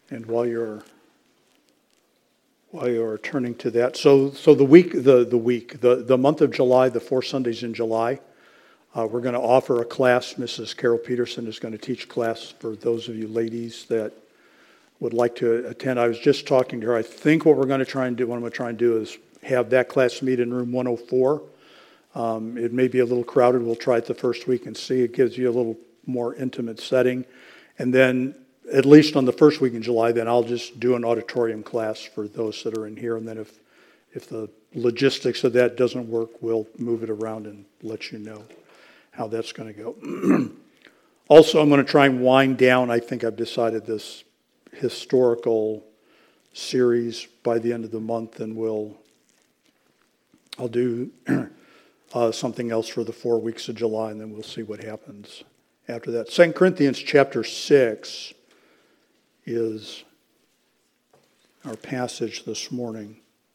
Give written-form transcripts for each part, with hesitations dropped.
And while you're turning to that, so the month of July, the 4 Sundays in July, we're going to offer a class. Mrs. Carol Peterson is going to teach a class for those of you ladies that would like to attend. I was just talking to her. I think what I'm going to try and do is have that class meet in room 104. It may be a little crowded. We'll try it the first week and see. It gives you a little more intimate setting. And then, at least on the first week in July, then I'll just do an auditorium class for those that are in here. And then if the logistics of that doesn't work, we'll move it around and let you know how that's going to go. Also, I'm going to try and wind down, I think I've decided, this historical series by the end of the month, and I'll do something else for the 4 weeks of July, and then we'll see what happens after that. 2 Corinthians chapter 6 is our passage this morning.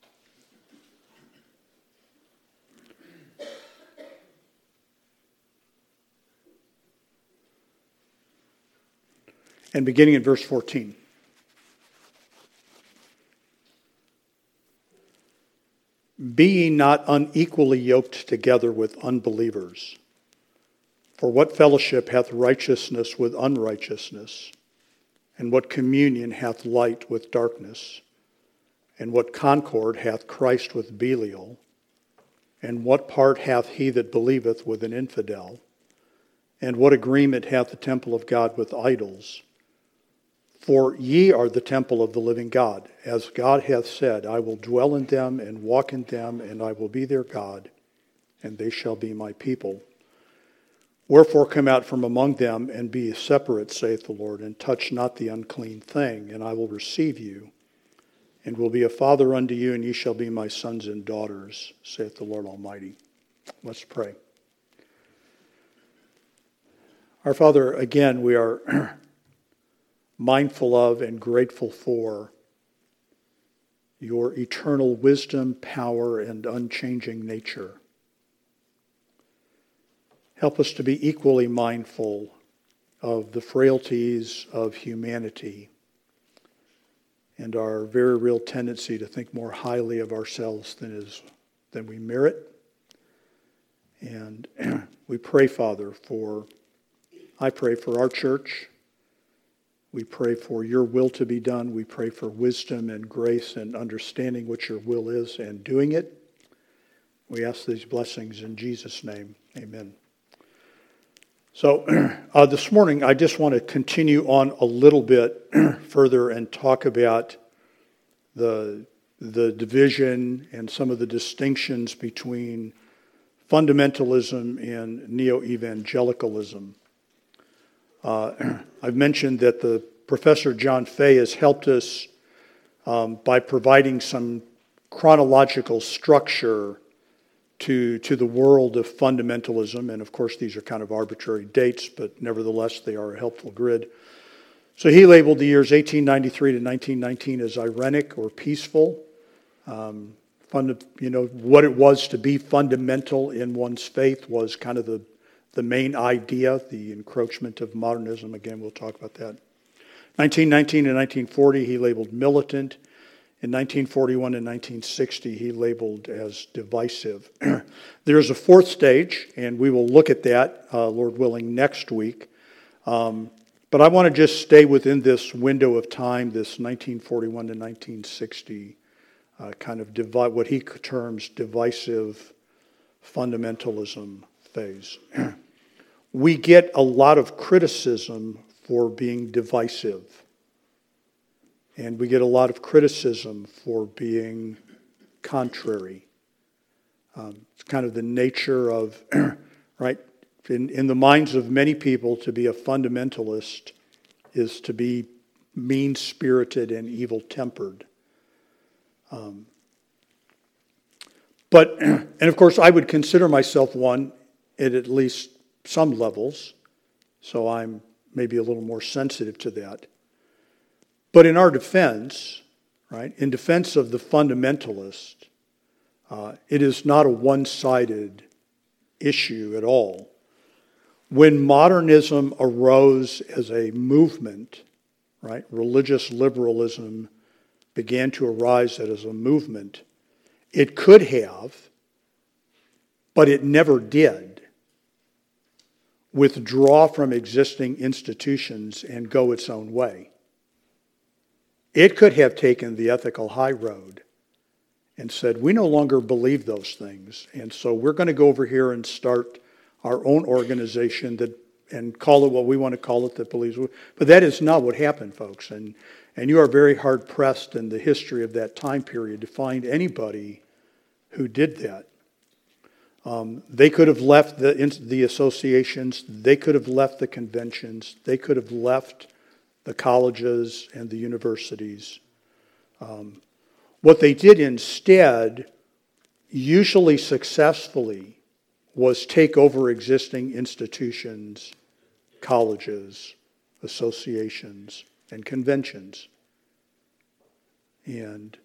And beginning in verse 14. Be ye not unequally yoked together with unbelievers. For what fellowship hath righteousness with unrighteousness? And what communion hath light with darkness? And what concord hath Christ with Belial? And what part hath he that believeth with an infidel? And what agreement hath the temple of God with idols? For ye are the temple of the living God. As God hath said, I will dwell in them and walk in them, and I will be their God, and they shall be my people. Wherefore come out from among them, and be separate, saith the Lord, and touch not the unclean thing, and I will receive you, and will be a father unto you, and ye shall be my sons and daughters, saith the Lord Almighty. Let's pray. Our Father, again, we are mindful of and grateful for your eternal wisdom, power, and unchanging nature. Help us to be equally mindful of the frailties of humanity and our very real tendency to think more highly of ourselves than we merit. And we pray, Father, I pray for our church. We pray for your will to be done. We pray for wisdom and grace and understanding what your will is and doing it. We ask these blessings in Jesus' name. Amen. So this morning, I just want to continue on a little bit further and talk about the division and some of the distinctions between fundamentalism and neo-evangelicalism. I've mentioned that the Professor John Fay has helped us by providing some chronological structure to the world of fundamentalism. And of course, these are kind of arbitrary dates, but nevertheless, they are a helpful grid. So he labeled the years 1893 to 1919 as Irenic or peaceful. What it was to be fundamental in one's faith was kind of the main idea, the encroachment of modernism. Again, we'll talk about that. 1919 and 1940, he labeled militant. In 1941 and 1960, he labeled as divisive. There's a fourth stage, and we will look at that, Lord willing, next week. But I want to just stay within this window of time, this 1941 to 1960 kind of what he terms divisive fundamentalism phase. We get a lot of criticism for being divisive. And we get a lot of criticism for being contrary. It's kind of the nature of, right? In the minds of many people, to be a fundamentalist is to be mean-spirited and evil-tempered. And of course, I would consider myself one at least some levels, so I'm maybe a little more sensitive to that. But in our defense, right, in defense of the fundamentalist, it is not a one-sided issue at all. When modernism arose as a movement, right? Religious liberalism began to arise as a movement. It could have, but it never did, withdraw from existing institutions and go its own way. It could have taken the ethical high road and said, we no longer believe those things, and so we're going to go over here and start our own organization and call it what we want to call it that believes. But that is not what happened, folks, and you are very hard-pressed in the history of that time period to find anybody who did that. They could have left the associations, they could have left the conventions, they could have left the colleges and the universities. What they did instead, usually successfully, was take over existing institutions, colleges, associations, and conventions. And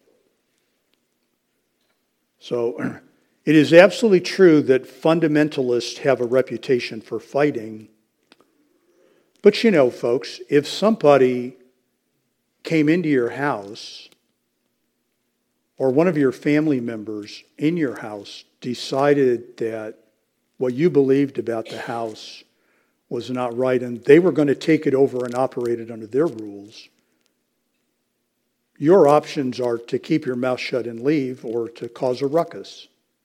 so it is absolutely true that fundamentalists have a reputation for fighting. But you know, folks, if somebody came into your house or one of your family members in your house decided that what you believed about the house was not right and they were going to take it over and operate it under their rules, your options are to keep your mouth shut and leave or to cause a ruckus.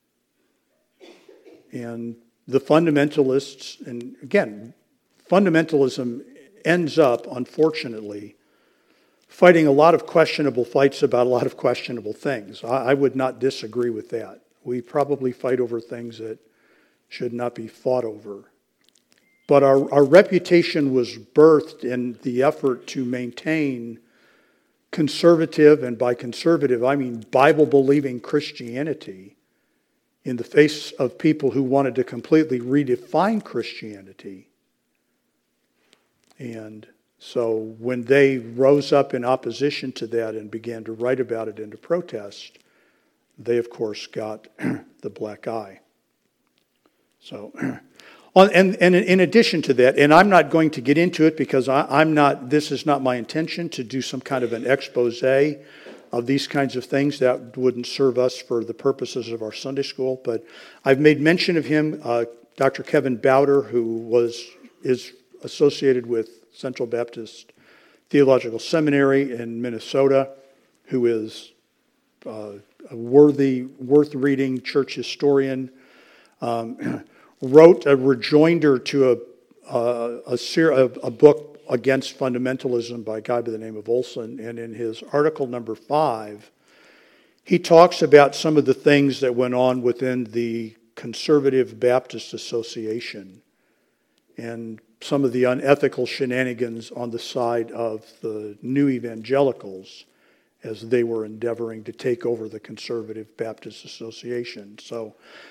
And the fundamentalists, and again, fundamentalism ends up, unfortunately, fighting a lot of questionable fights about a lot of questionable things. I would not disagree with that. We probably fight over things that should not be fought over. But our reputation was birthed in the effort to maintain conservative, and by conservative I mean Bible-believing Christianity, in the face of people who wanted to completely redefine Christianity. And so when they rose up in opposition to that and began to write about it and to protest, they, of course, got the black eye. So, and in addition to that, and I'm not going to get into it because this is not my intention to do some kind of an expose of these kinds of things. That wouldn't serve us for the purposes of our Sunday school. But I've made mention of him, Dr. Kevin Bowder, who is associated with Central Baptist Theological Seminary in Minnesota, who is a worth reading church historian, wrote a rejoinder to a book against fundamentalism by a guy by the name of Olson, and in his article number 5, he talks about some of the things that went on within the Conservative Baptist Association and some of the unethical shenanigans on the side of the new evangelicals as they were endeavoring to take over the Conservative Baptist Association. So,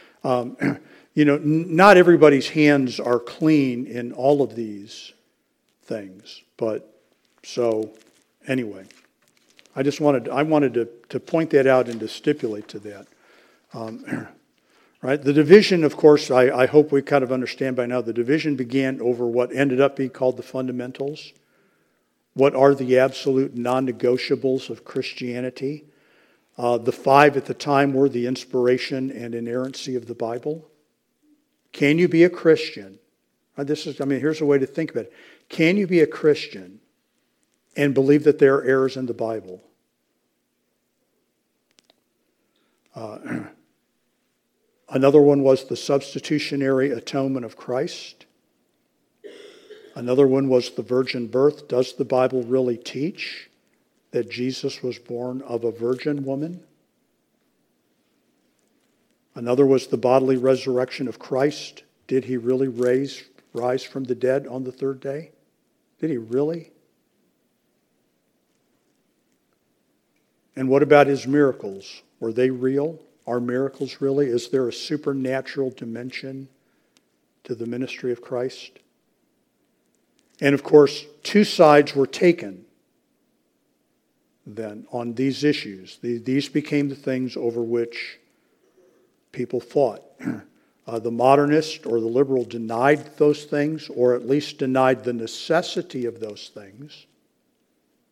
not everybody's hands are clean in all of these things. But so, anyway, I wanted to point that out and to stipulate to that. Right? The division, of course, I hope we kind of understand by now, the division began over what ended up being called the fundamentals. What are the absolute non-negotiables of Christianity? The 5 at the time were the inspiration and inerrancy of the Bible. Can you be a Christian? Here's a way to think about it. Can you be a Christian and believe that there are errors in the Bible? Another one was the substitutionary atonement of Christ. Another one was the virgin birth. Does the Bible really teach that Jesus was born of a virgin woman? Another was the bodily resurrection of Christ. Did he really rise from the dead on the third day? Did he really? And what about his miracles? Were they real? Are miracles really? Is there a supernatural dimension to the ministry of Christ? And of course, 2 sides were taken then on these issues. These became the things over which people fought. The modernist or the liberal denied those things, or at least denied the necessity of those things.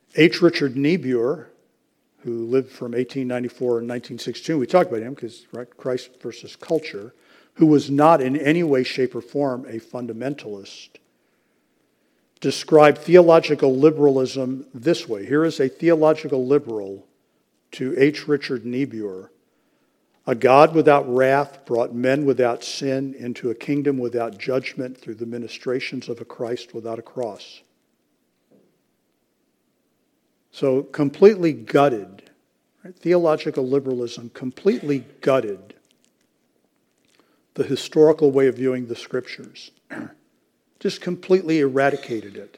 H. Richard Niebuhr, who lived from 1894 and 1962, we talked about him because Christ versus culture, who was not in any way, shape, or form a fundamentalist, described theological liberalism this way. Here is a theological liberal to H. Richard Niebuhr. A God without wrath brought men without sin into a kingdom without judgment through the ministrations of a Christ without a cross. So completely gutted, right? Theological liberalism completely gutted the historical way of viewing the Scriptures. Just completely eradicated it.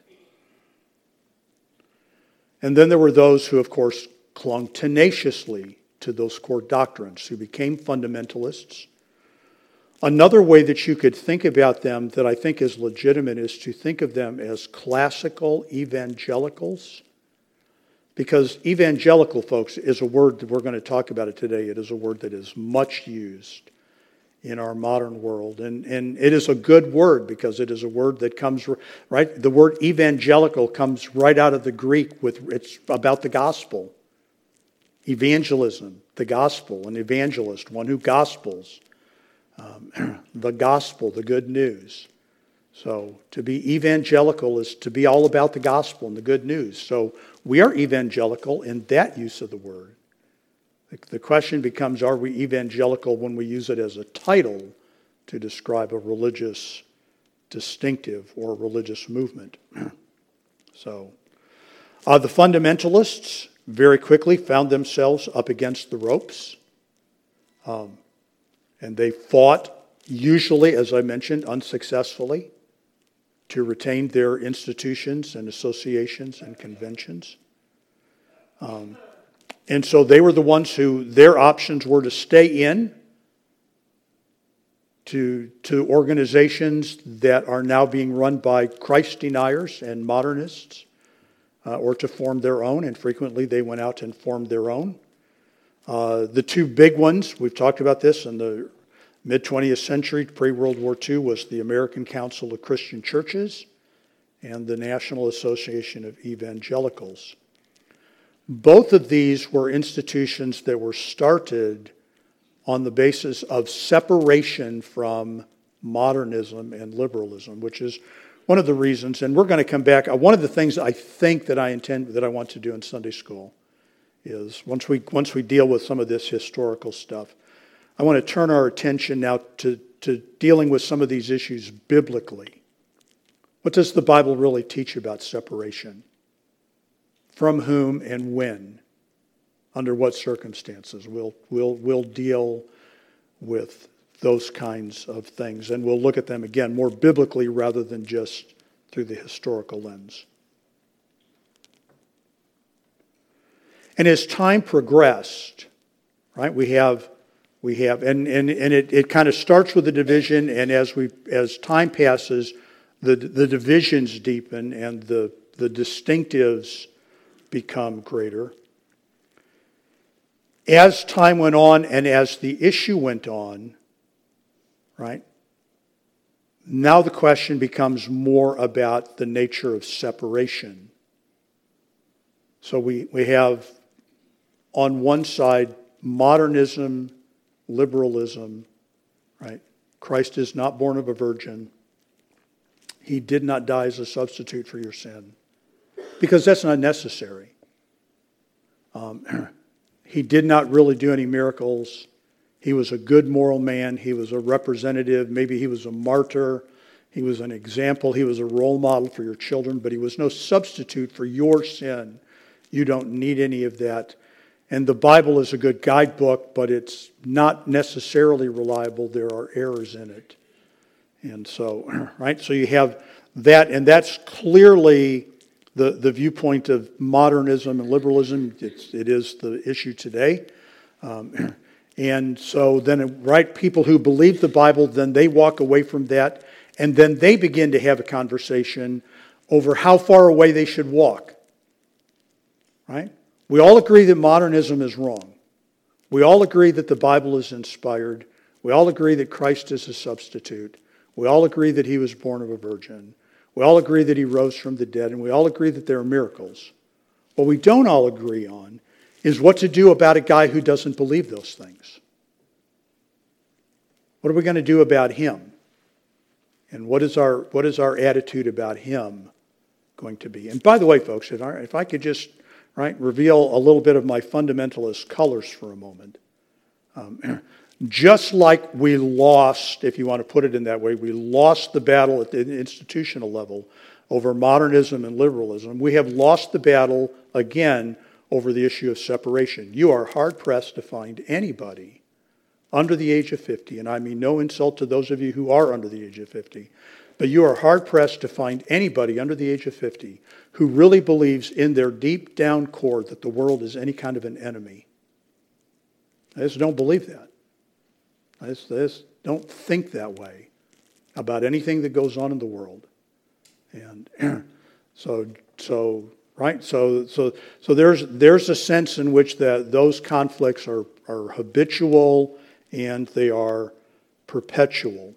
And then there were those who, of course, clung tenaciously to those core doctrines, who became fundamentalists. Another way that you could think about them that I think is legitimate is to think of them as classical evangelicals. Because evangelical, folks, is a word that we're going to talk about it today. It is a word that is much used in our modern world. And it is a good word because it is a word that comes, right? The word evangelical comes right out of the Greek. It's about the gospel. Evangelism, the gospel, an evangelist, one who gospels. The gospel, the good news. So to be evangelical is to be all about the gospel and the good news. So we are evangelical in that use of the word. The question becomes, are we evangelical when we use it as a title to describe a religious distinctive or religious movement? So the fundamentalists very quickly found themselves up against the ropes. And they fought, usually, as I mentioned, unsuccessfully, to retain their institutions and associations and conventions. And so they were the ones who, their options were to stay in to organizations that are now being run by Christ deniers and modernists, or to form their own, and frequently they went out and formed their own. The two big ones, we've talked about this in the mid-20th century, pre-World War II, was the American Council of Christian Churches and the National Association of Evangelicals. Both of these were institutions that were started on the basis of separation from modernism and liberalism, which is one of the reasons, and we're going to come back. One of the things I think that I want to do in Sunday school is once we deal with some of this historical stuff, I want to turn our attention now to dealing with some of these issues biblically. What does the Bible really teach about separation? From whom and when? Under what circumstances? We'll deal with those kinds of things, and we'll look at them again more biblically rather than just through the historical lens. And as time progressed, right, we have, and it kind of starts with the division, and as time passes, the divisions deepen and the distinctives become greater. As time went on and as the issue went on, right, now the question becomes more about the nature of separation. So we have on one side modernism, liberalism, right? Christ is not born of a virgin. He did not die as a substitute for your sin, because that's not necessary. He did not really do any miracles. He was a good moral man. He was a representative. Maybe he was a martyr. He was an example. He was a role model for your children, but he was no substitute for your sin. You don't need any of that. And the Bible is a good guidebook, but it's not necessarily reliable. There are errors in it. And so, right, so you have that, and that's clearly the viewpoint of modernism and liberalism. It is the issue today. And so then, right, people who believe the Bible, then they walk away from that, and then they begin to have a conversation over how far away they should walk. Right? We all agree that modernism is wrong. We all agree that the Bible is inspired. We all agree that Christ is a substitute. We all agree that he was born of a virgin. We all agree that he rose from the dead, and we all agree that there are miracles. What we don't all agree on is what to do about a guy who doesn't believe those things. What are we going to do about him? And what is our attitude about him going to be? And by the way, folks, if I could just reveal a little bit of my fundamentalist colors for a moment. Just like we lost, if you want to put it in that way, we lost the battle at the institutional level over modernism and liberalism. We have lost the battle again over the issue of separation. You are hard-pressed to find anybody under the age of 50, and I mean no insult to those of you who are under the age of 50, but you are hard-pressed to find anybody under the age of 50 who really believes in their deep down core that the world is any kind of an enemy. I just don't believe that. I just don't think that way about anything that goes on in the world. And so there's a sense in which those conflicts are habitual and they are perpetual.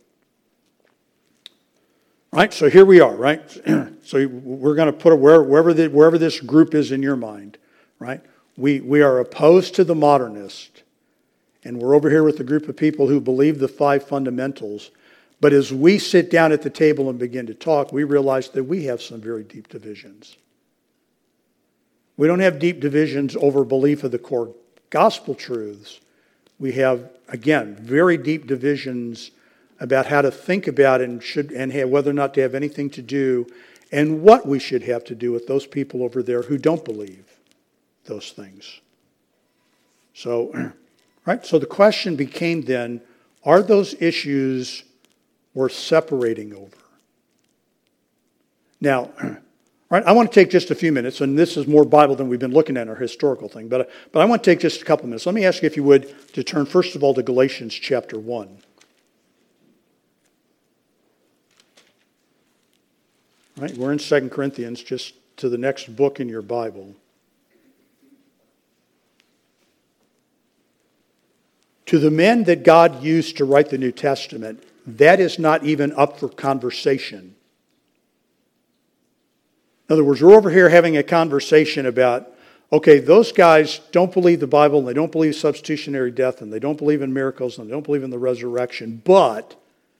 Right? So here we are, right? So we're going to put it wherever this group is in your mind, right? We are opposed to the modernist, and we're over here with a group of people who believe the 5 fundamentals. But as we sit down at the table and begin to talk, we realize that we have some very deep divisions. We don't have deep divisions over belief of the core gospel truths. We have, again, very deep divisions about how to think about and whether or not to have anything to do and what we should have to do with those people over there who don't believe those things. So the question became then, are those issues worth separating over? Now, I want to take just a few minutes, and this is more Bible than we've been looking at our historical thing, but I want to take just a couple minutes. Let me ask you, if you would, to turn first of all to Galatians chapter 1. Right, we're in 2 Corinthians, just to the next book in your Bible. To the men that God used to write the New Testament, that is not even up for conversation. In other words, we're over here having a conversation about, okay, those guys don't believe the Bible, and they don't believe substitutionary death, and they don't believe in miracles, and they don't believe in the resurrection, but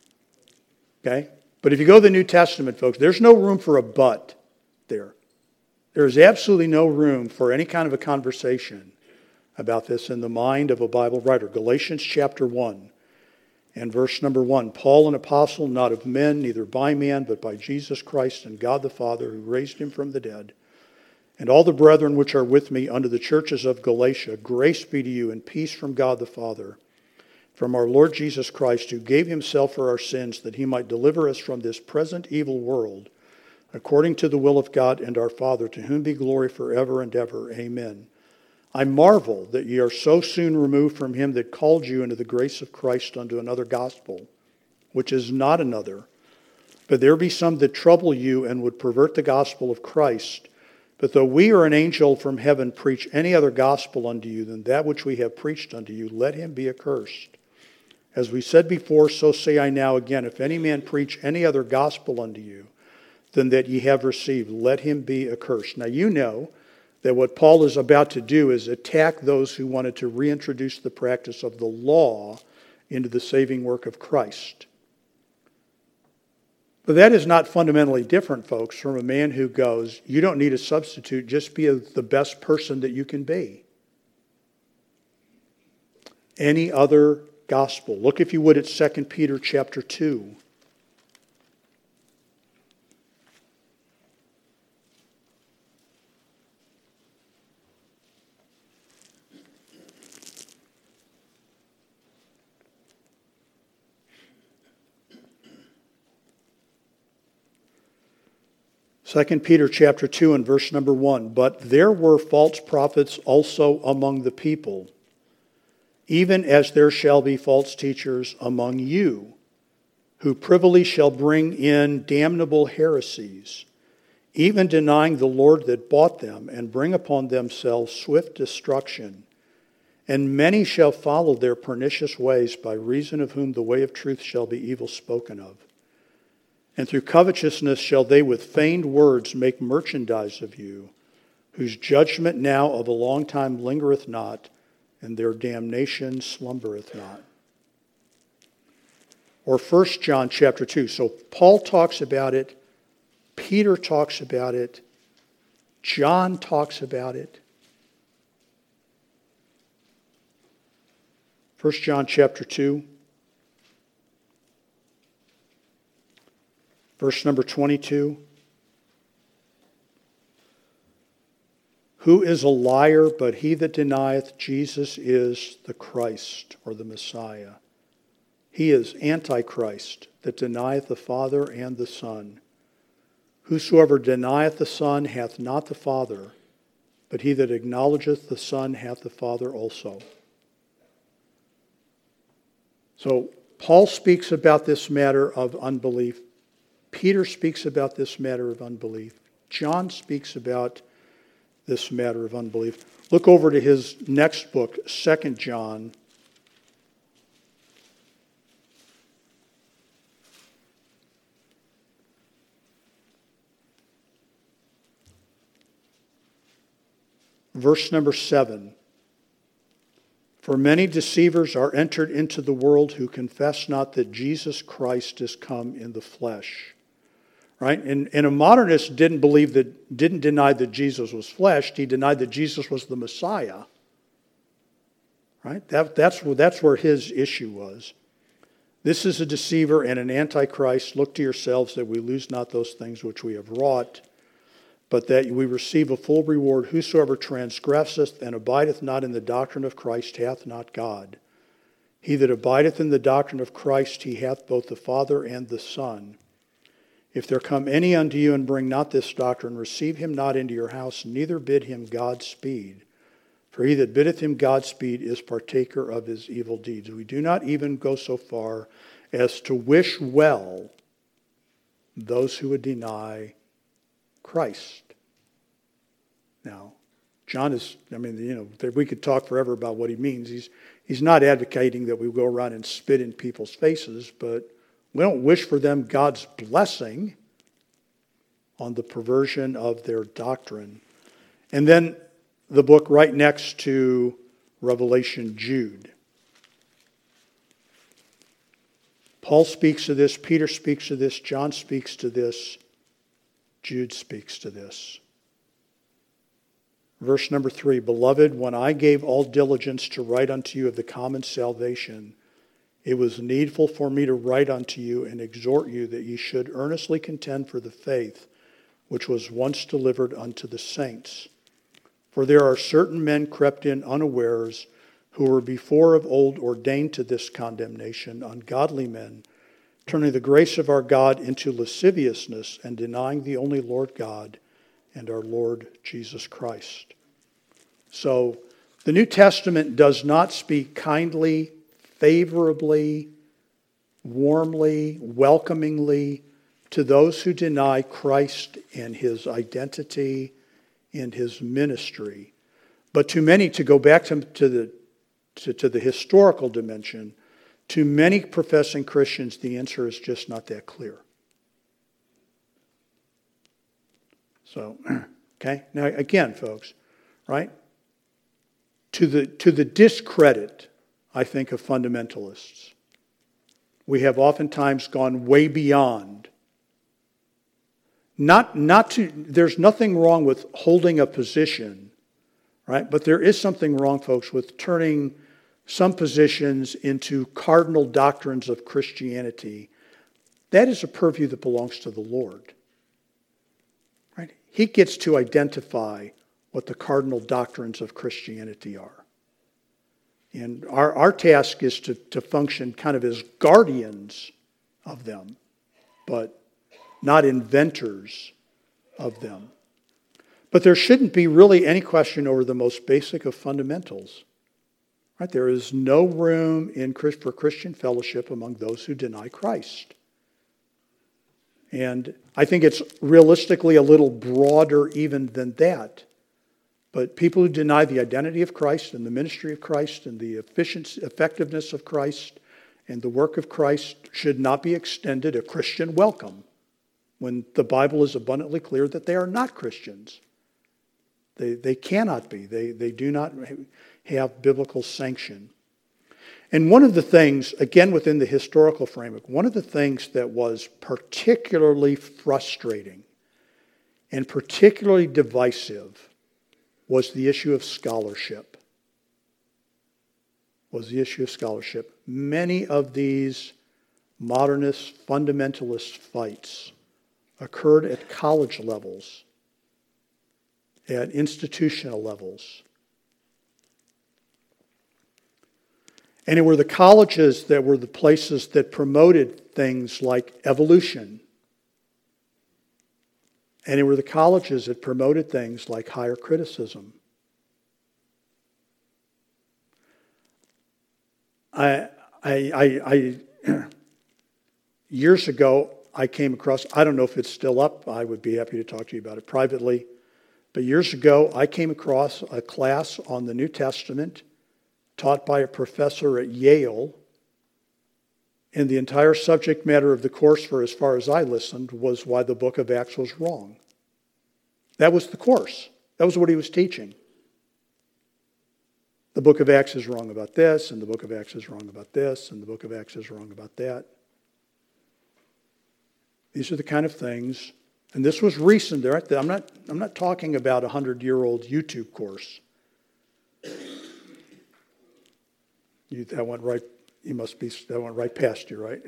if you go to the New Testament, folks, there's no room for a but there. There's absolutely no room for any kind of a conversation about this in the mind of a Bible writer. Galatians chapter 1 and verse number 1. Paul, an apostle, not of men, neither by man, but by Jesus Christ and God the Father, who raised him from the dead, and all the brethren which are with me unto the churches of Galatia, grace be to you and peace from God the Father, from our Lord Jesus Christ, who gave himself for our sins, that he might deliver us from this present evil world, according to the will of God and our Father, to whom be glory forever and ever. Amen. I marvel that ye are so soon removed from him that called you into the grace of Christ unto another gospel, which is not another. But there be some that trouble you and would pervert the gospel of Christ. But though we or an angel from heaven preach any other gospel unto you than that which we have preached unto you, let him be accursed. As we said before, so say I now again, if any man preach any other gospel unto you than that ye have received, let him be accursed. Now you know that what Paul is about to do is attack those who wanted to reintroduce the practice of the law into the saving work of Christ. But that is not fundamentally different, folks, from a man who goes, you don't need a substitute, just be the best person that you can be. Any other gospel. Look, if you would, at 2 Peter chapter 2. Second Peter chapter 2 and verse number 1. But there were false prophets also among the people, even as there shall be false teachers among you, who privily shall bring in damnable heresies, even denying the Lord that bought them, and bring upon themselves swift destruction. And many shall follow their pernicious ways, by reason of whom the way of truth shall be evil spoken of. And through covetousness shall they with feigned words make merchandise of you, whose judgment now of a long time lingereth not, and their damnation slumbereth not. Or 1 John chapter 2. So Paul talks about it. Peter talks about it. John talks about it. 1 John chapter 2. Verse number 22. Who is a liar but he that denieth Jesus is the Christ, or the Messiah? He is Antichrist, that denieth the Father and the Son. Whosoever denieth the Son hath not the Father, but he that acknowledgeth the Son hath the Father also. So Paul speaks about this matter of unbelief. Peter speaks about this matter of unbelief. John speaks about this matter of unbelief. Look over to his next book, 2 John. Verse number 7. For many deceivers are entered into the world who confess not that Jesus Christ is come in the flesh. Right? And a modernist didn't deny that Jesus was fleshed. He denied that Jesus was the Messiah. Right? That's where his issue was. This is a deceiver and an antichrist. Look to yourselves that we lose not those things which we have wrought, but that we receive a full reward. Whosoever transgresseth and abideth not in the doctrine of Christ hath not God. He that abideth in the doctrine of Christ, he hath both the Father and the Son. If there come any unto you and bring not this doctrine, receive him not into your house, neither bid him Godspeed. For he that biddeth him Godspeed is partaker of his evil deeds. We do not even go so far as to wish well those who would deny Christ. Now, John is, we could talk forever about what he means. He's not advocating that we go around and spit in people's faces, but we don't wish for them God's blessing on the perversion of their doctrine. And then the book right next to Revelation, Jude. Paul speaks to this, Peter speaks to this, John speaks to this, Jude speaks to this. Verse number 3, Beloved, when I gave all diligence to write unto you of the common salvation, it was needful for me to write unto you and exhort you that ye should earnestly contend for the faith which was once delivered unto the saints. For there are certain men crept in unawares, who were before of old ordained to this condemnation, ungodly men, turning the grace of our God into lasciviousness and denying the only Lord God and our Lord Jesus Christ. So the New Testament does not speak kindly, favorably, warmly, welcomingly to those who deny Christ and his identity and his ministry. But to many, to go back to the historical dimension, to many professing Christians, the answer is just not that clear. So, okay? Now, again, folks, right? To the discredit, I think, of fundamentalists, we have oftentimes gone way beyond. There's nothing wrong with holding a position, right? But there is something wrong, folks, with turning some positions into cardinal doctrines of Christianity. That is a purview that belongs to the Lord. Right? He gets to identify what the cardinal doctrines of Christianity are. And our task is to function kind of as guardians of them, but not inventors of them. But there shouldn't be really any question over the most basic of fundamentals. Right? There is no room for Christian fellowship among those who deny Christ. And I think it's realistically a little broader even than that. But people who deny the identity of Christ and the ministry of Christ and the effectiveness of Christ and the work of Christ should not be extended a Christian welcome when the Bible is abundantly clear that they are not Christians. They cannot be. They do not have biblical sanction. And one of the things, again within the historical framework, one of the things that was particularly frustrating and particularly divisive was the issue of scholarship. Many of these modernist fundamentalist fights occurred at college levels, at institutional levels. And it were the colleges that were the places that promoted things like evolution. And it were the colleges that promoted things like higher criticism. Years ago, I came across, I don't know if it's still up, I would be happy to talk to you about it privately, but years ago, I came across a class on the New Testament taught by a professor at Yale, and the entire subject matter of the course, for as far as I listened, was why the book of Acts was wrong. That was the course. That was what he was teaching. The book of Acts is wrong about this, and the book of Acts is wrong about this, and the book of Acts is wrong about that. These are the kind of things, and this was recent. I'm not talking about a 100-year-old YouTube course. That went right past you, right?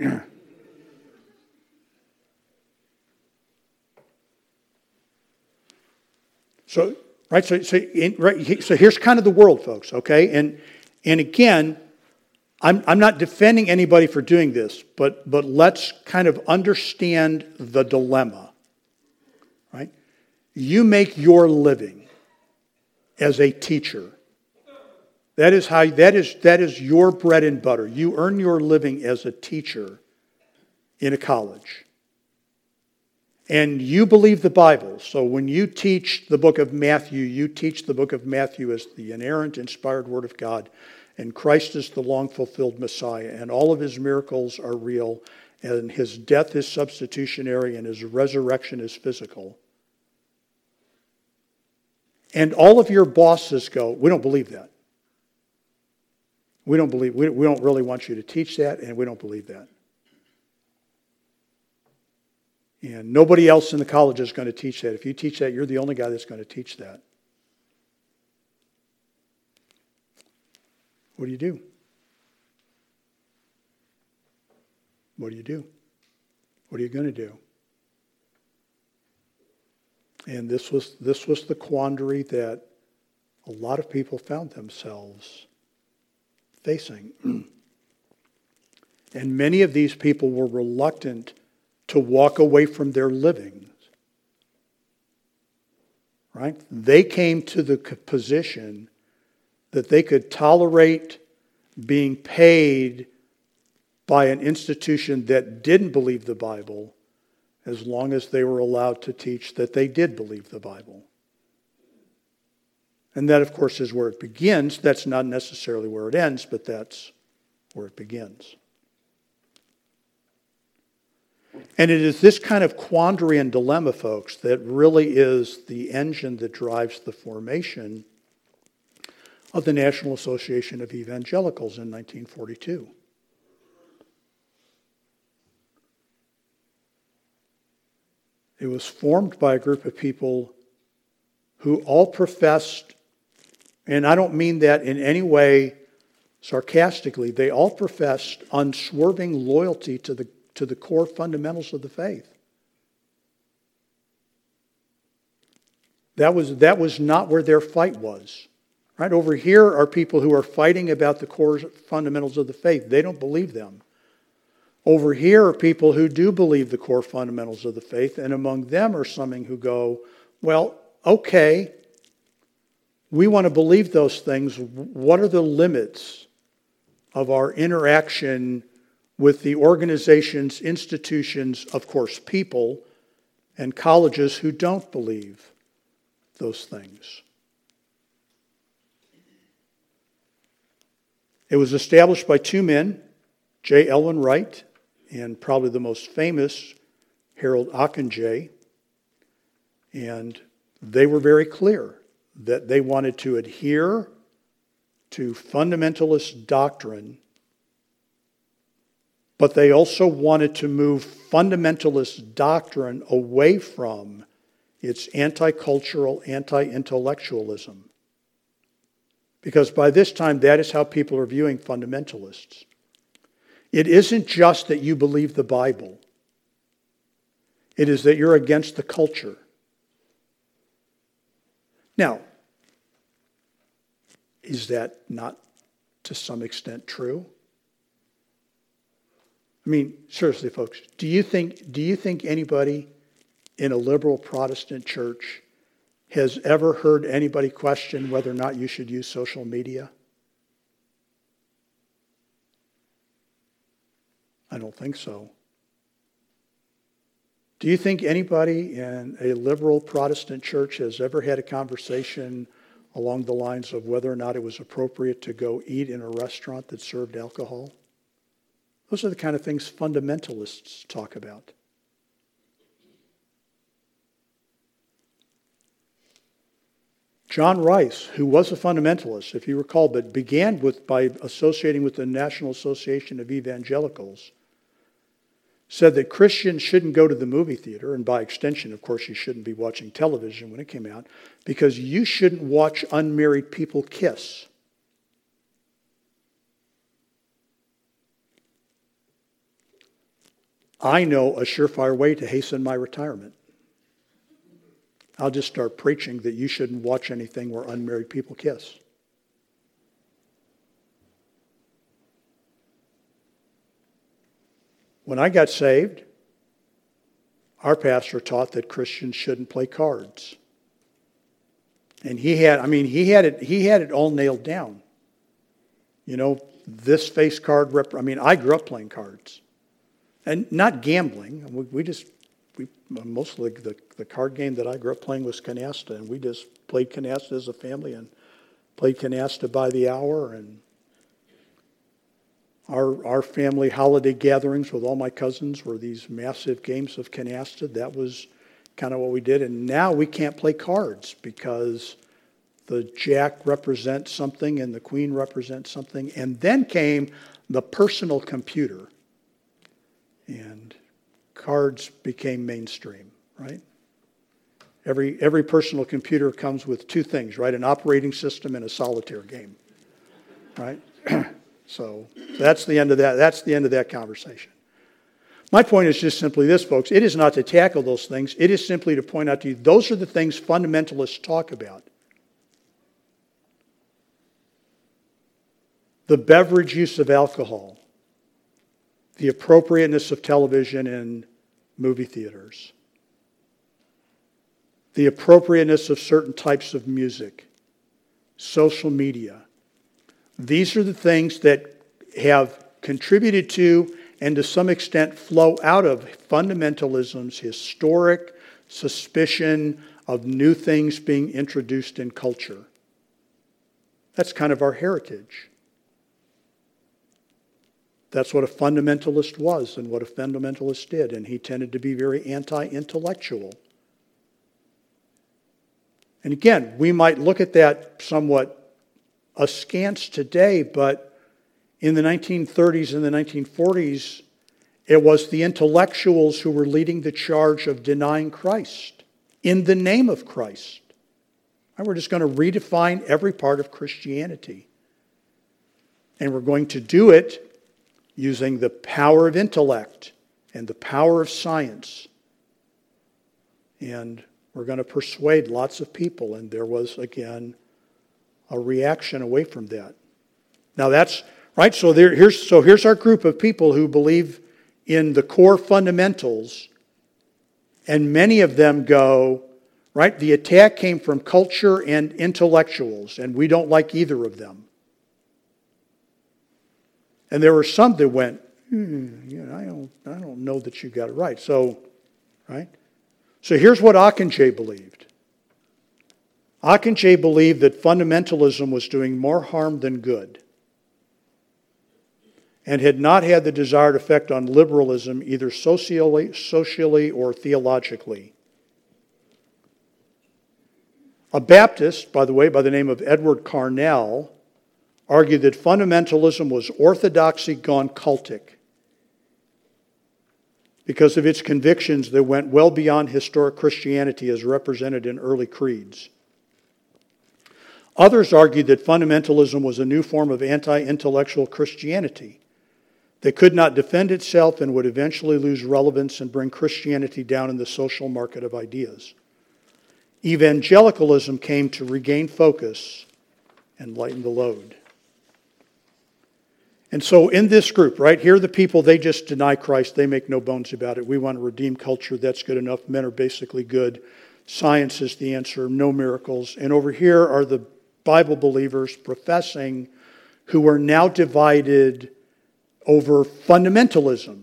So here's kind of the world, folks, okay? And again, I'm not defending anybody for doing this, but let's kind of understand the dilemma, right? You make your living as a teacher. That is your bread and butter. You earn your living as a teacher in a college. And you believe the Bible. So when you teach the book of Matthew, you teach the book of Matthew as the inerrant, inspired Word of God. And Christ is the long-fulfilled Messiah. And all of his miracles are real. And his death is substitutionary. And his resurrection is physical. And all of your bosses go, we don't believe that. We don't really want you to teach that, and we don't believe that. And nobody else in the college is going to teach that. If you teach that, you're the only guy that's going to teach that. What do you do? What do you do? What are you going to do? And this was the quandary that a lot of people found themselves facing. And many of these people were reluctant to walk away from their livings. Right? They came to the position that they could tolerate being paid by an institution that didn't believe the Bible as long as they were allowed to teach that they did believe the Bible. And that, of course, is where it begins. That's not necessarily where it ends, but that's where it begins. And it is this kind of quandary and dilemma, folks, that really is the engine that drives the formation of the National Association of Evangelicals in 1942. It was formed by a group of people who all professed, and I don't mean that in any way sarcastically, they all professed unswerving loyalty to the core fundamentals of the faith. That was not where their fight was. Right? Over here are people who are fighting about the core fundamentals of the faith. They don't believe them. Over here are people who do believe the core fundamentals of the faith, and among them are some who go, well, okay, we want to believe those things. What are the limits of our interaction with the organizations, institutions, of course, people, and colleges who don't believe those things? It was established by two men, J. Elwin Wright and probably the most famous, Harold Ockenjay. And they were very clear. that they wanted to adhere to fundamentalist doctrine, but they also wanted to move fundamentalist doctrine away from its anti-cultural, anti-intellectualism. Because by this time, that is how people are viewing fundamentalists. It isn't just that you believe the Bible. It is that you're against the culture. Now, is that not to some extent true? I mean, seriously, folks, do you think anybody in a liberal Protestant church has ever heard anybody question whether or not you should use social media? I don't think so. Do you think anybody in a liberal Protestant church has ever had a conversation along the lines of whether or not it was appropriate to go eat in a restaurant that served alcohol? Those are the kind of things fundamentalists talk about. John Rice, who was a fundamentalist, if you recall, but began by associating with the National Association of Evangelicals, said that Christians shouldn't go to the movie theater, and by extension, of course, you shouldn't be watching television when it came out, because you shouldn't watch unmarried people kiss. I know a surefire way to hasten my retirement. I'll just start preaching that you shouldn't watch anything where unmarried people kiss. When I got saved, our pastor taught that Christians shouldn't play cards. And he had it all nailed down. You know, this face card, I grew up playing cards. And not gambling. Mostly the card game that I grew up playing was canasta, and we just played canasta as a family and played canasta by the hour. And our family holiday gatherings with all my cousins were these massive games of canasta. That was kind of what we did. And now we can't play cards because the jack represents something and the queen represents something. And then came the personal computer. And cards became mainstream, right? Every personal computer comes with two things, right? An operating system and a solitaire game, right? So that's the end of that. That's the end of that conversation. My point is just simply this, folks. It is not to tackle those things. It is simply to point out to you, those are the things fundamentalists talk about. The beverage use of alcohol. The appropriateness of television in movie theaters. The appropriateness of certain types of music. Social media. These are the things that have contributed to and to some extent flow out of fundamentalism's historic suspicion of new things being introduced in culture. That's kind of our heritage. That's what a fundamentalist was and what a fundamentalist did, and he tended to be very anti-intellectual. And again, we might look at that somewhat askance today, but in the 1930s and the 1940s, it was the intellectuals who were leading the charge of denying Christ in the name of Christ. And we're just going to redefine every part of Christianity. And we're going to do it using the power of intellect and the power of science. And we're going to persuade lots of people. And there was, again, a reaction away from that. Now that's, right, so here's our group of people who believe in the core fundamentals. And many of them go, right, the attack came from culture and intellectuals, and we don't like either of them. And there were some that went, I don't know that you got it right. So, right? So here's what Ockenjay believed. Ockenjay believed that fundamentalism was doing more harm than good and had not had the desired effect on liberalism either socially or theologically. A Baptist, by the way, by the name of Edward Carnell, argued that fundamentalism was orthodoxy gone cultic because of its convictions that went well beyond historic Christianity as represented in early creeds. Others argued that fundamentalism was a new form of anti-intellectual Christianity that could not defend itself and would eventually lose relevance and bring Christianity down in the social market of ideas. Evangelicalism came to regain focus and lighten the load. And so in this group, right, here are the people, they just deny Christ. They make no bones about it. We want to redeem culture. That's good enough. Men are basically good. Science is the answer. No miracles. And over here are the Bible believers professing who are now divided over fundamentalism.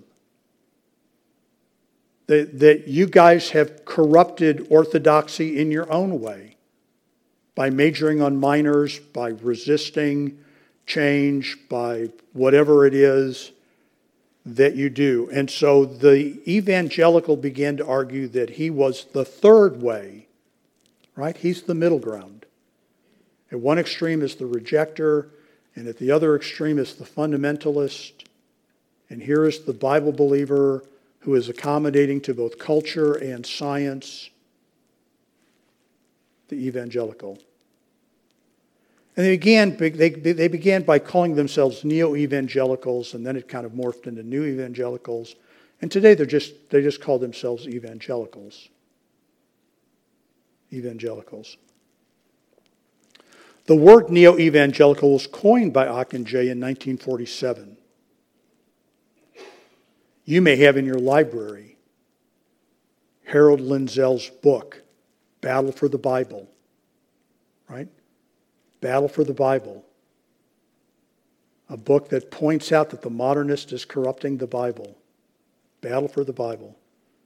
That you guys have corrupted orthodoxy in your own way by majoring on minors, by resisting change, by whatever it is that you do. And so the evangelical began to argue that he was the third way, right? He's the middle ground. At one extreme is the rejecter, and at the other extreme is the fundamentalist. And here is the Bible believer who is accommodating to both culture and science, the evangelical. And they began by calling themselves neo-evangelicals, and then it kind of morphed into new evangelicals. And today they just call themselves evangelicals. Evangelicals. The word neo-evangelical was coined by Ockenjay in 1947. You may have in your library Harold Lindsell's book, Battle for the Bible, right? Battle for the Bible. A book that points out that the modernist is corrupting the Bible. Battle for the Bible.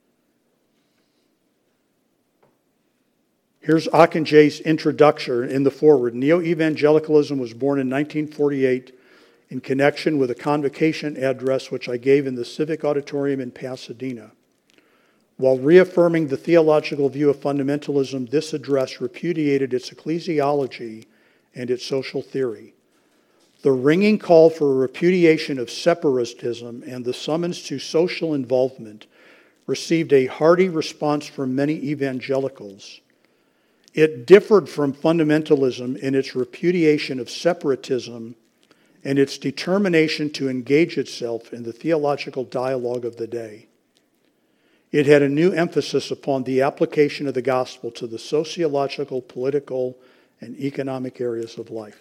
Here's Ockenjay's introduction in the foreword. Neo-evangelicalism was born in 1948 in connection with a convocation address which I gave in the Civic Auditorium in Pasadena. While reaffirming the theological view of fundamentalism, this address repudiated its ecclesiology and its social theory. The ringing call for a repudiation of separatism and the summons to social involvement received a hearty response from many evangelicals. It differed from fundamentalism in its repudiation of separatism and its determination to engage itself in the theological dialogue of the day. It had a new emphasis upon the application of the gospel to the sociological, political, and economic areas of life.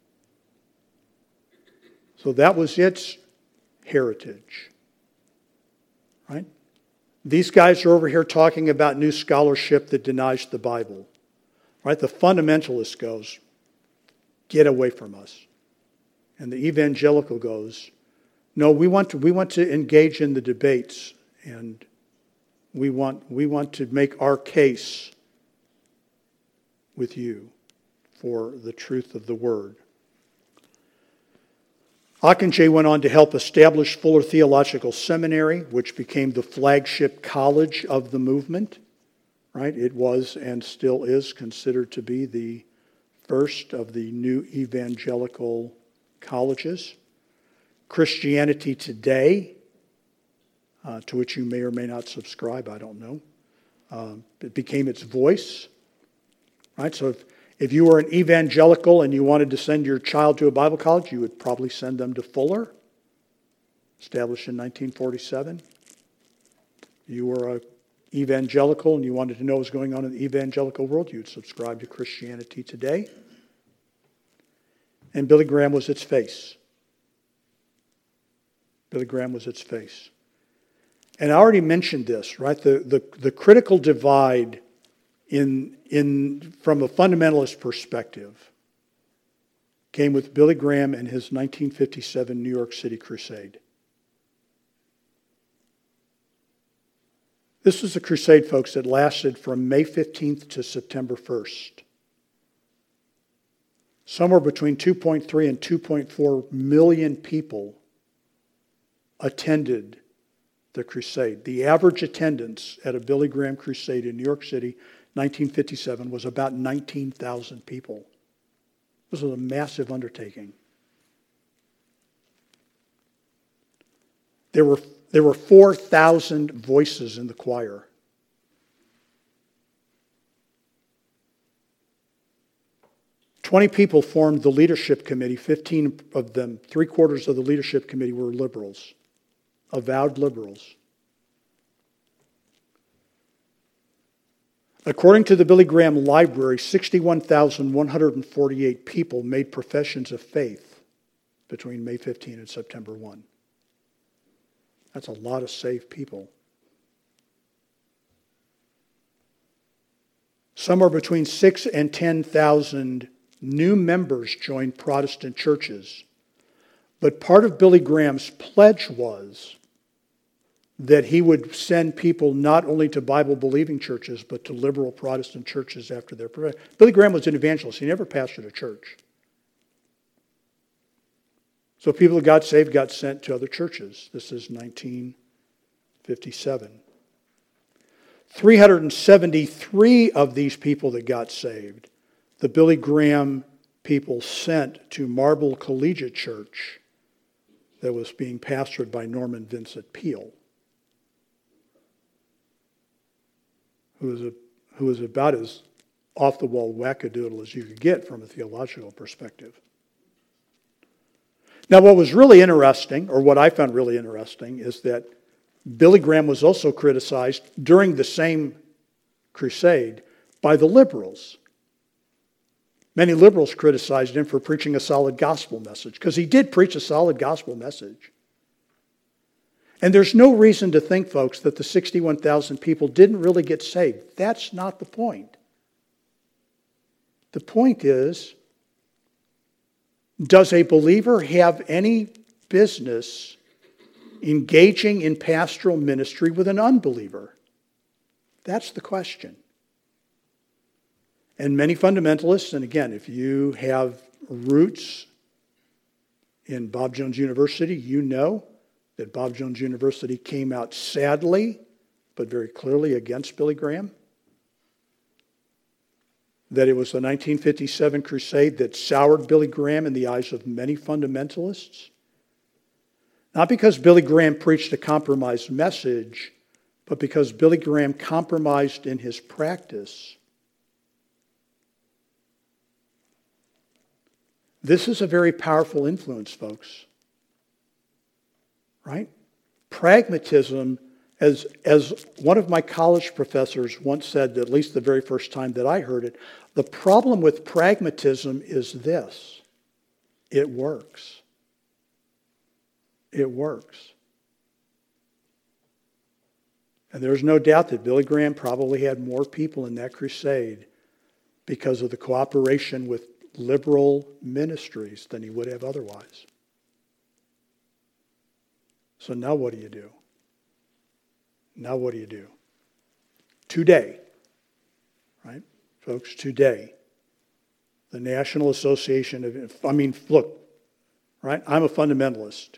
So that was its heritage, right? These guys are over here talking about new scholarship that denies the Bible, right? The fundamentalist goes, get away from us. And the evangelical goes, no, we want to engage in the debates, and we want to make our case with you for the truth of the word. Ockenjay went on to help establish Fuller Theological Seminary, which became the flagship college of the movement. Right? It was and still is considered to be the first of the new evangelical colleges. Christianity Today, to which you may or may not subscribe, I don't know. It became its voice. Right? So if you were an evangelical and you wanted to send your child to a Bible college, you would probably send them to Fuller, established in 1947. You were an evangelical and you wanted to know what was going on in the evangelical world, you would subscribe to Christianity Today. And Billy Graham was its face. Billy Graham was its face. And I already mentioned this, right? The critical divide from a fundamentalist perspective came with Billy Graham and his 1957 New York City crusade. This was a crusade, folks, that lasted from May 15th to September 1st. Somewhere between 2.3 and 2.4 million people attended the crusade. The average attendance at a Billy Graham crusade in New York City, 1957, was about 19,000 people. This was a massive undertaking. There were 4,000 voices in the choir. "20 people formed the leadership committee. 15 of them, 3/4 of the leadership committee, were liberals, avowed liberals. According to the Billy Graham Library, 61,148 people made professions of faith between May 15 and September 1. That's a lot of saved people. Somewhere between 6,000 and 10,000 new members joined Protestant churches. But part of Billy Graham's pledge was that he would send people not only to Bible-believing churches, but to liberal Protestant churches after their profession. Billy Graham was an evangelist. He never pastored a church. So people who got saved got sent to other churches. This is 1957. 373 of these people that got saved, the Billy Graham people sent to Marble Collegiate Church that was being pastored by Norman Vincent Peale, who was about as off-the-wall wackadoodle as you could get from a theological perspective. Now, what was really interesting, or what I found really interesting, is that Billy Graham was also criticized during the same crusade by the liberals. Many liberals criticized him for preaching a solid gospel message, because he did preach a solid gospel message. And there's no reason to think, folks, that the 61,000 people didn't really get saved. That's not the point. The point is, does a believer have any business engaging in pastoral ministry with an unbeliever? That's the question. And many fundamentalists, and again, if you have roots in Bob Jones University, you know that Bob Jones University came out sadly, but very clearly against Billy Graham. That it was the 1957 crusade that soured Billy Graham in the eyes of many fundamentalists. Not because Billy Graham preached a compromised message, but because Billy Graham compromised in his practice. This is a very powerful influence, folks. Right? Pragmatism, as one of my college professors once said, at least the very first time that I heard it, the problem with pragmatism is this: it works. It works. And there's no doubt that Billy Graham probably had more people in that crusade because of the cooperation with liberal ministries than he would have otherwise. So now what do you do? Now what do you do? Today, right, folks, today, the National Association of, look, right, I'm a fundamentalist.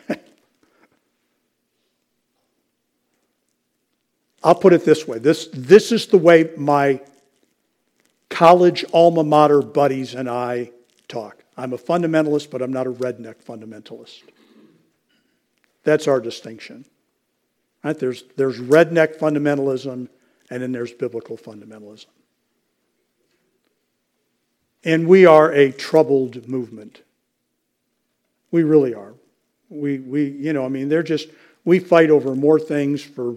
I'll put it this way. This is the way my college alma mater buddies and I talk. I'm a fundamentalist, but I'm not a redneck fundamentalist. That's our distinction. Right? There's redneck fundamentalism, and then there's biblical fundamentalism. And we are a troubled movement. We really are. We we fight over more things for,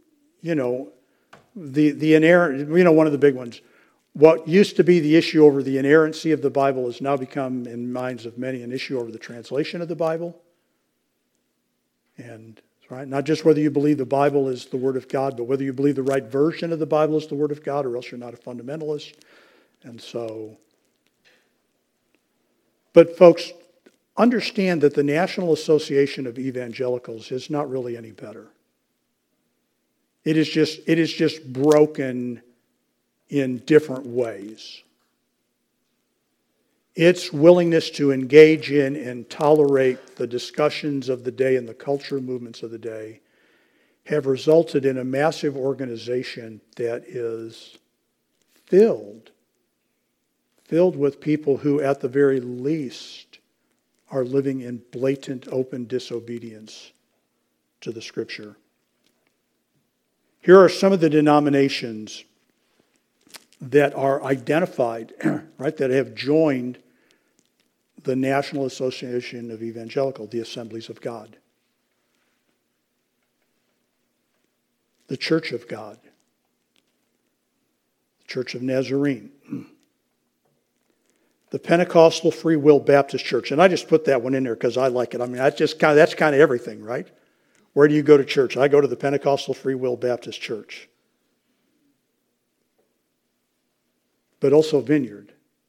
the inerrant, one of the big ones. What used to be the issue over the inerrancy of the Bible has now become, in minds of many, an issue over the translation of the Bible. And right, not just whether you believe the Bible is the Word of God, but whether you believe the right version of the Bible is the Word of God, or else you're not a fundamentalist. And so, but folks, understand that the National Association of Evangelicals is not really any better. It is just broken in different ways. Its willingness to engage in and tolerate the discussions of the day and the culture movements of the day have resulted in a massive organization that is filled with people who, at the very least, are living in blatant, open disobedience to the Scripture. Here are some of the denominations that are identified, right, that have joined the National Association of Evangelical, the Assemblies of God. The Church of God. The Church of Nazarene. The Pentecostal Free Will Baptist Church. And I just put that one in there because I like it. I mean, that's kind of everything, right? Where do you go to church? I go to the Pentecostal Free Will Baptist Church. But also Vineyard.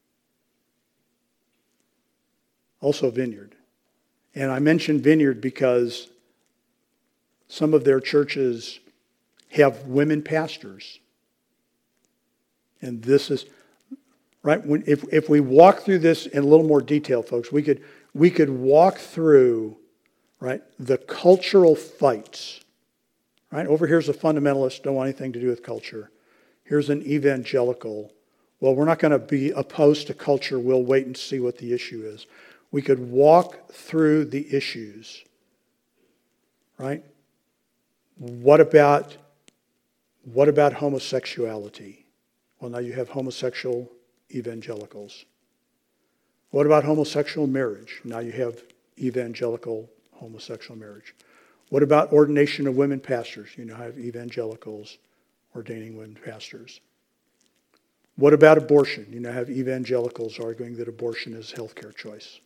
Also Vineyard. And I mention Vineyard because some of their churches have women pastors. And this is, right, if we walk through this in a little more detail, folks, we could walk through, right, the cultural fights. Right? Over here's a fundamentalist, don't want anything to do with culture. Here's an evangelical. Well, we're not going to be opposed to culture. We'll wait and see what the issue is. We could walk through the issues. Right? What about homosexuality? Well, now you have homosexual evangelicals. What about homosexual marriage? Now you have evangelical homosexual marriage. What about ordination of women pastors? You now have evangelicals ordaining women pastors. What about abortion? You now have evangelicals arguing that abortion is a healthcare choice.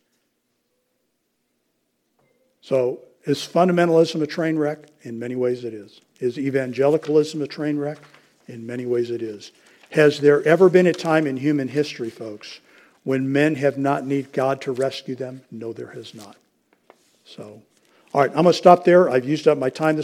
So, is fundamentalism a train wreck? In many ways it is. Is evangelicalism a train wreck? In many ways it is. Has there ever been a time in human history, folks, when men have not needed God to rescue them? No, there has not. So, all right, I'm going to stop there. I've used up my time this